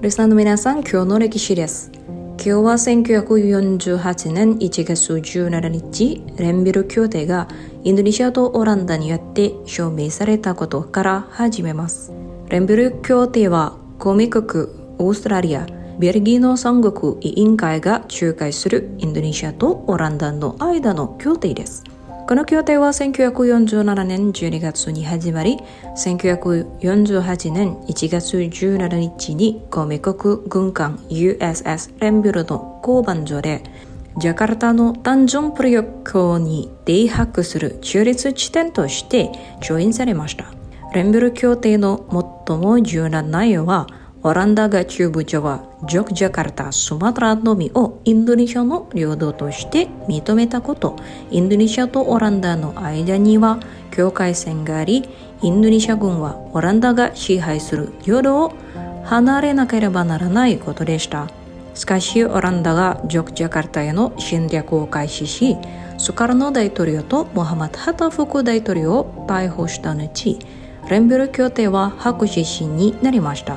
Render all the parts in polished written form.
リスナーの皆さん、今日の歴史です。今日は1948年1月17日、レンビル協定がインドネシアとオランダによって署名されたことから始めます。レンビル協定は、加盟国オーストラリア、ベルギーの三国委員会が仲介するインドネシアとオランダの間の協定です。この協定は1947年12月に始まり、1948年1月17日に加盟国軍艦 USS レンビルの港湾所で、ジャカルタのタンジョンプリヨ港に停泊する中立地点として調印されました。レンビル協定の最も重要な内容は、オランダが中部ジャワ、ジャカルタ、スマトラのみをインドネシアの領土として認めたこと。インドネシアとオランダの間には境界線があり、インドネシア軍はオランダが支配する領土を離れなければならないことでした。しかし、オランダがジャカルタへの侵略を開始し、スカルノ大統領とモハマド・ハタ副大統領を逮捕した後、レンビル協定は白紙審になりました。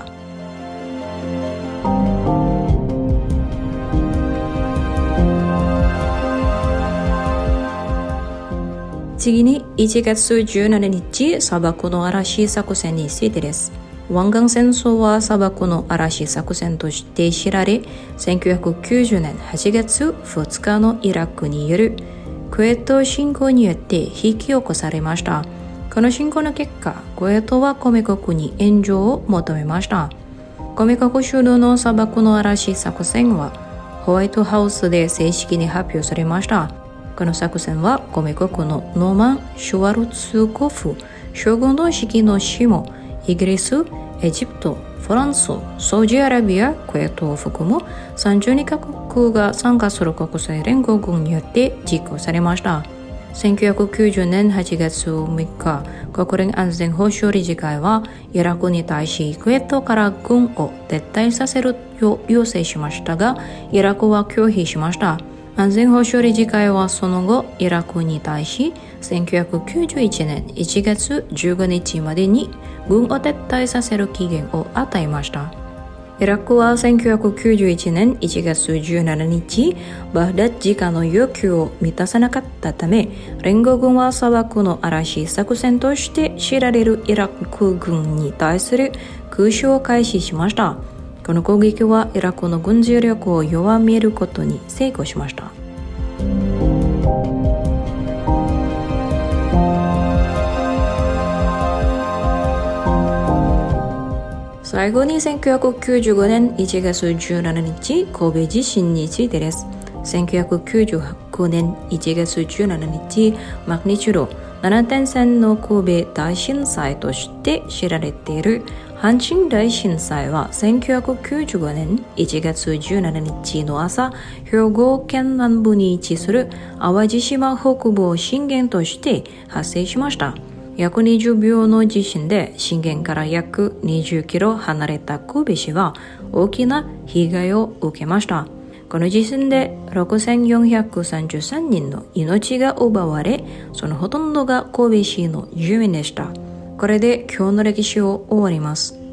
次に1月17日、砂漠の嵐作戦についてです。湾岸戦争は砂漠の嵐作戦として知られ、1990年8月2日のイラクによるクウェート侵攻によって引き起こされました。この侵攻の結果、クウェートは加盟国に援助を求めました。加盟国主導の砂漠の嵐作戦はホワイトハウスで正式に発表されました。この作戦は加盟国のノーマン・シュワルツコフ将軍の指揮の下も、イギリス、エジプト、フランス、サウジアラビア、クウェートを含む32カ国が参加する国際連合軍によって実行されました。1990年8月6日、国連安全保障理事会はイラクに対しクウェートから軍を撤退させるよう要請しましたが、イラクは拒否しました。安全保障理事会はその後、イラクに対し1991年1月15日までに軍を撤退させる期限を与えました。イラクは1991年1月17日、バグダッド時間の要求を満たさなかったため、連合軍は砂漠の嵐作戦として知られるイラク軍に対する空襲を開始しました。この攻撃はイラクの軍事力を弱めることに成功しました。最後に1995年1月17日、神戸地震についてです。1999年1月17日、マグニチュード 7.3 の神戸大震災として知られている阪神大震災は1995年1月17日の朝、兵庫県南部に位置する淡路島北部を震源として発生しました。約20秒の地震で震源から約20キロ離れた神戸市は大きな被害を受けました。この地震で6433人の命が奪われ、そのほとんどが神戸市の住民でした。これで今日の歴史を終わります。